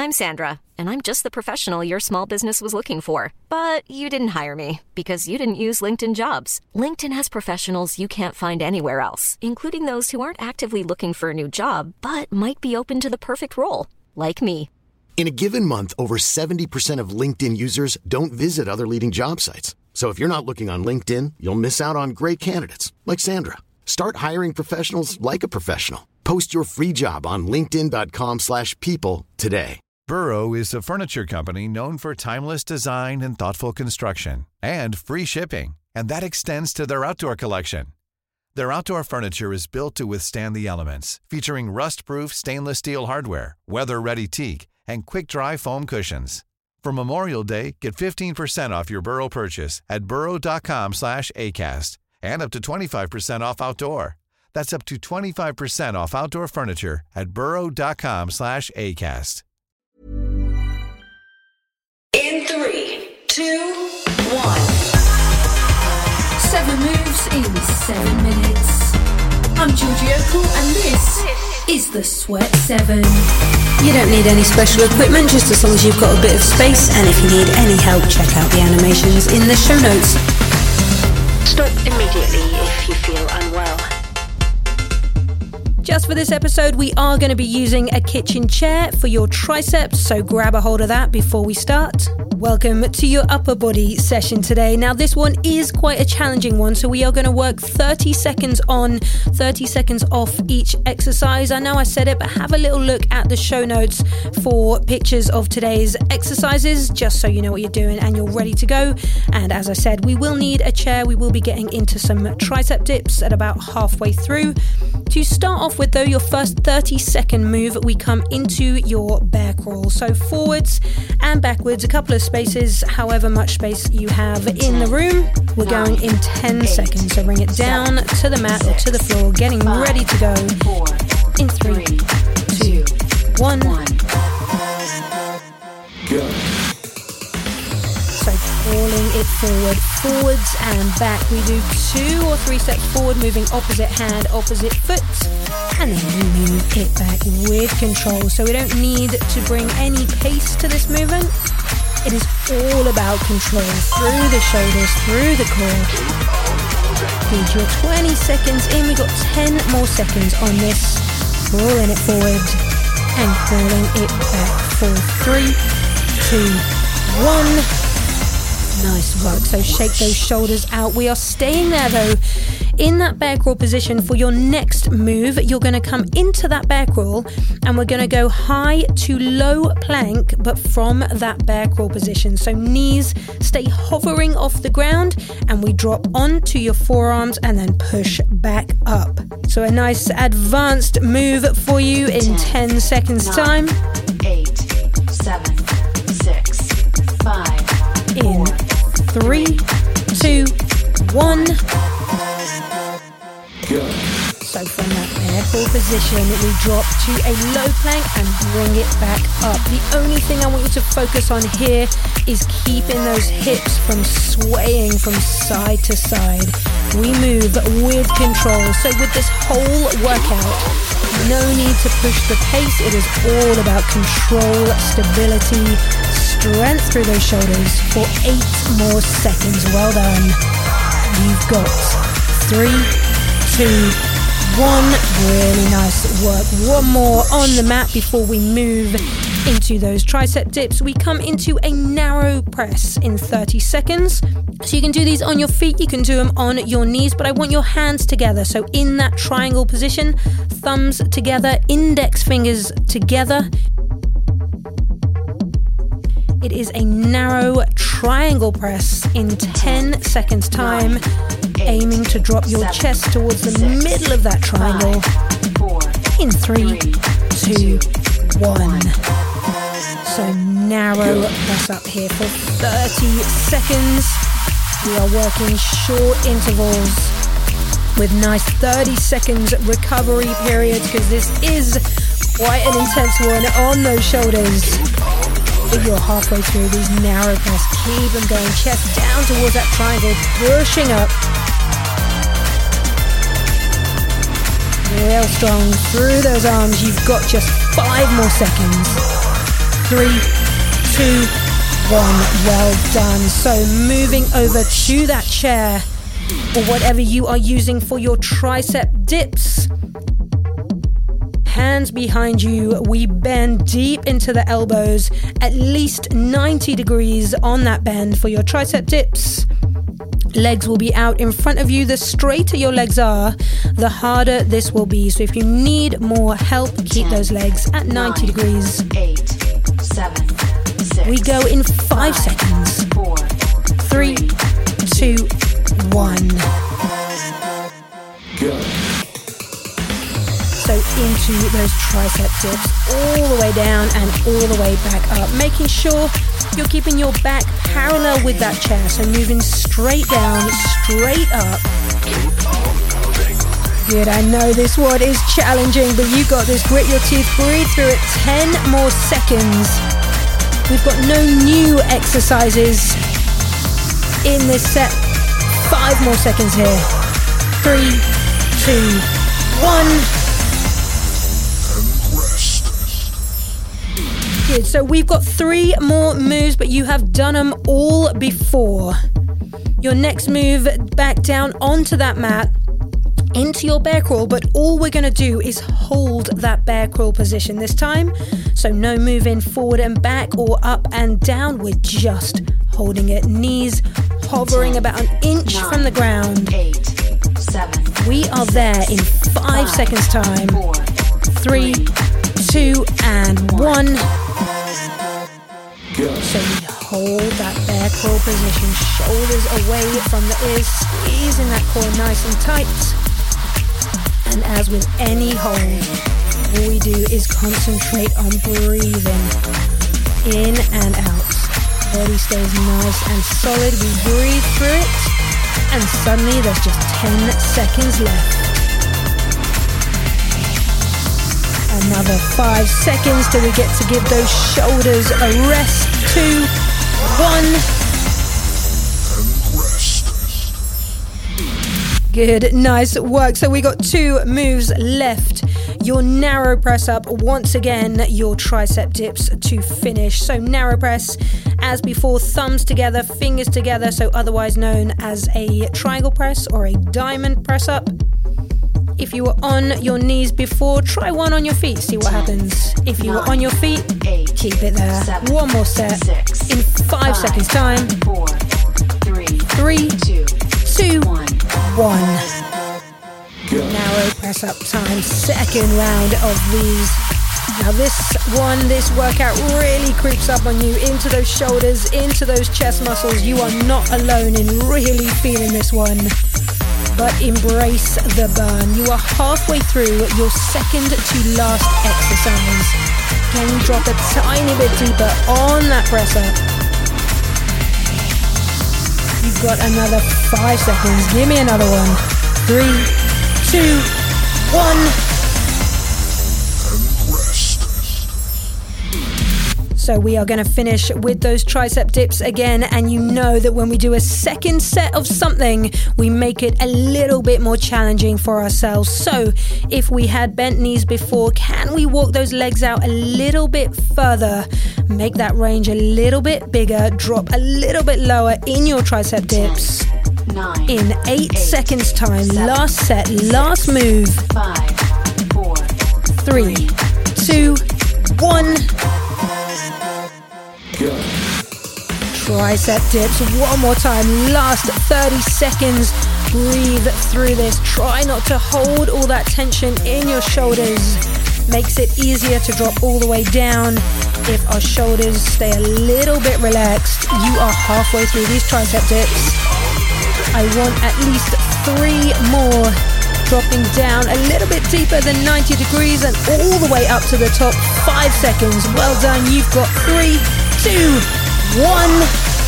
I'm Sandra, and I'm just the professional your small business was looking for. But you didn't hire me because you didn't use LinkedIn Jobs. LinkedIn has professionals you can't find anywhere else, including those who aren't actively looking for a new job, but might be open to the perfect role, like me. In a given month, over 70% of LinkedIn users don't visit other leading job sites. So if you're not looking on LinkedIn, you'll miss out on great candidates like Sandra. Start hiring professionals like a professional. Post your free job on linkedin.com/people today. Burrow is a furniture company known for timeless design and thoughtful construction and free shipping, and that extends to their outdoor collection. Their outdoor furniture is built to withstand the elements, featuring rust-proof stainless steel hardware, weather-ready teak, and quick-dry foam cushions. For Memorial Day, get 15% off your Burrow purchase at burrow.com/ACAST and up to 25% off outdoor. That's up to 25% off outdoor furniture at burrow.com/ACAST. In 3, 2, 1. 7 moves in 7 minutes. I'm Georgie Okell and this is the Sweat 7. You don't need any special equipment, just as long as you've got a bit of space, and if you need any help, check out the animations in the show notes. Stop immediately if you feel unwell. Just for this episode, we are going to be using a kitchen chair for your triceps, so grab a hold of that before we start. Welcome to your upper body session today. Now, this one is quite a challenging one, so we are going to work 30 seconds on, 30 seconds off each exercise. I know I said it, but have a little look at the show notes for pictures of today's exercises, just so you know what you're doing and you're ready to go. And as I said, we will need a chair. We will be getting into some tricep dips at about halfway through. To start off with, though, your first 30-second move, we come into your bear crawl. So forwards and backwards, a couple of spaces, however much space you have in the room. We're going in 10 seconds. So bring it down to the mat or to the floor, getting ready to go in 3, 2, 1. Go. So crawling it forwards and back. We do 2 or 3 steps forward, moving opposite hand, opposite foot, and then we move it back with control. So we don't need to bring any pace to this movement. It is all about control through the shoulders, through the core. Need your 20 seconds in. We got 10 more seconds on this. Crawling it forward and crawling it back for 3, 2, 1. Nice work. So shake those shoulders out. We are staying there though in that bear crawl position. For your next move, you're going to come into that bear crawl and we're going to go high to low plank, but from that bear crawl position. So knees stay hovering off the ground and we drop onto your forearms and then push back up. So a nice advanced move for you in 10 seconds time. 8, 7, 6, 5. In 3, 2, 1. Go. So from that bear crawl position, we drop to a low plank and bring it back up. The only thing I want you to focus on here is keeping those hips from swaying from side to side. We move with control. So with this whole workout, no need to push the pace. It is all about control, stability, strength through those shoulders for 8 more seconds. Well done. You've got 3, 2, 1. Really nice work. One more on the mat before we move into those tricep dips. We come into a narrow press in 30 seconds. So you can do these on your feet, you can do them on your knees, but I want your hands together. So in that triangle position, thumbs together, index fingers together. It is a narrow triangle press in 10 seconds time, aiming to drop your chest towards the middle of that triangle in 3, 2, 1. So narrow press up here for 30 seconds. We are working short intervals with nice 30 seconds recovery periods because this is quite an intense one on those shoulders. If you're halfway through these narrow press, keep them going, chest down towards that triangle, pushing up. Real strong through those arms. You've got just 5 more seconds. 3, 2, 1. Well done. So moving over to that chair or whatever you are using for your tricep dips. Hands behind you, we bend deep into the elbows, at least 90 degrees on that bend for your tricep dips. Legs will be out in front of you. The straighter your legs are, the harder this will be. So if you need more help, keep those legs at 90 degrees. 8, 7, 6. We go in 5 seconds. 4, 3, 2, 1. Go. So into those tricep dips, all the way down and all the way back up, making sure you're keeping your back parallel with that chair. So moving straight down, straight up. Good, I know this one is challenging, but you got this. Grit your teeth, breathe through it. 10 more seconds. We've got no new exercises in this set. 5 more seconds here. 3, 2, 1. Good. So we've got 3 more moves, but you have done them all before. Your next move, back down onto that mat, into your bear crawl, but all we're going to do is hold that bear crawl position this time. So no moving forward and back or up and down, we're just holding it. Knees hovering about an inch from the ground. 8, 7. We are there in 5 seconds time. 4, 3, 2, and 1. So we hold that bear crawl position, shoulders away from the ears, squeezing that core nice and tight. And as with any hold, all we do is concentrate on breathing in and out. Body stays nice and solid. We breathe through it, and suddenly there's just 10 seconds left. Another 5 seconds till we get to give those shoulders a rest. 2, 1. Good, nice work. So we got 2 moves left. Your narrow press up, once again, your tricep dips to finish. So narrow press, as before, thumbs together, fingers together, so otherwise known as a triangle press or a diamond press up. If you were on your knees before, try one on your feet, see what happens. If you were on your feet, keep it there. 1 more set in 5 seconds time. 4, 3, 2, 1. Go. Narrow press up time, second round of these. Now this workout really creeps up on you, into those shoulders, into those chest muscles. You are not alone in really feeling this one. But embrace the burn. You are halfway through your second to last exercise. Can you drop a tiny bit deeper on that press up? You've got another 5 seconds. Give me another one. 3, 2, 1. So we are going to finish with those tricep dips again, and you know that when we do a second set of something, we make it a little bit more challenging for ourselves. So if we had bent knees before, can we walk those legs out a little bit further? Make that range a little bit bigger, drop a little bit lower in your tricep dips. 9, in 8 seconds time, 7, last set, last move. 5, 4, 3, 2, 1. Go. Tricep dips, one more time, last 30 seconds. Breathe through this. Try not to hold all that tension in your shoulders. Makes it easier to drop all the way down. If our shoulders stay a little bit relaxed, you are halfway through these tricep dips. I want at least 3 more. Dropping down a little bit deeper than 90 degrees and all the way up to the top. 5 seconds. Well done. You've got 3, 2, 1.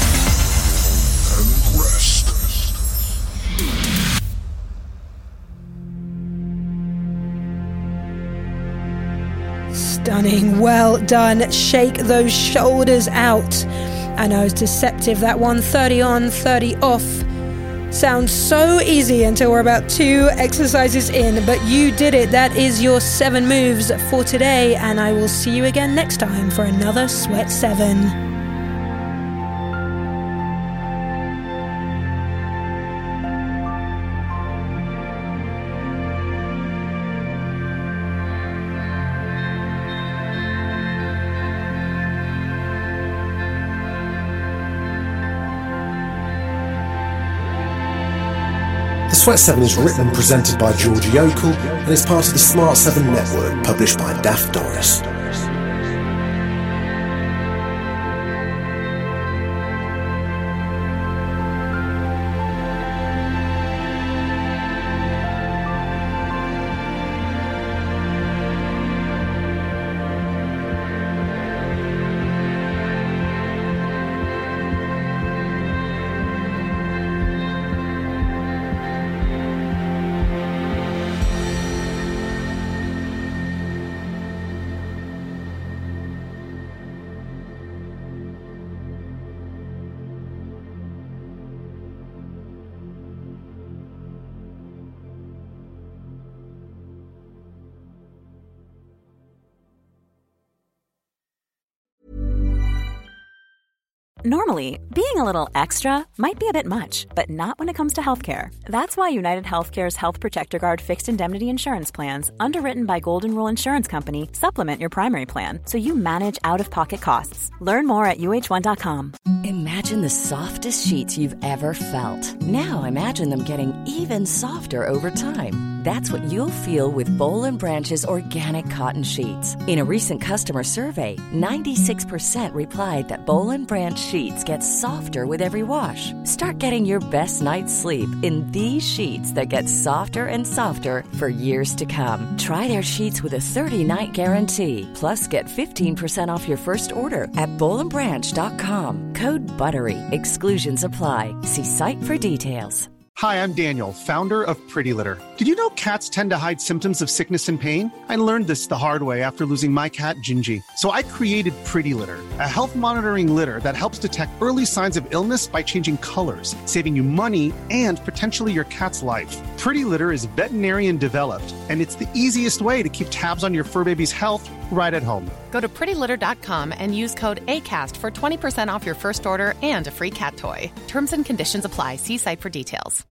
Stunning. Well done. Shake those shoulders out. I know it's deceptive, that one. 30 on, 30 off. Sounds so easy until we're about 2 exercises in, but you did it. That is your 7 moves for today, and I will see you again next time for another Sweat 7. The Sweat 7 is written and presented by Georgie Yokel and is part of the Smart 7 network, published by Daft Doris. Normally, being a little extra might be a bit much, but not when it comes to healthcare. That's why United Healthcare's Health Protector Guard fixed indemnity insurance plans, underwritten by Golden Rule Insurance Company, supplement your primary plan so you manage out-of-pocket costs. Learn more at uh1.com. Imagine the softest sheets you've ever felt. Now imagine them getting even softer over time. That's what you'll feel with Boll & Branch's organic cotton sheets. In a recent customer survey, 96% replied that Boll & Branch sheets get softer with every wash. Start getting your best night's sleep in these sheets that get softer and softer for years to come. Try their sheets with a 30-night guarantee. Plus, get 15% off your first order at bollandbranch.com. Code BUTTERY. Exclusions apply. See site for details. Hi, I'm Daniel, founder of Pretty Litter. Did you know cats tend to hide symptoms of sickness and pain? I learned this the hard way after losing my cat, Gingy. So I created Pretty Litter, a health monitoring litter that helps detect early signs of illness by changing colors, saving you money and potentially your cat's life. Pretty Litter is veterinarian developed, and it's the easiest way to keep tabs on your fur baby's health right at home. Go to prettylitter.com and use code ACAST for 20% off your first order and a free cat toy. Terms and conditions apply. See site for details.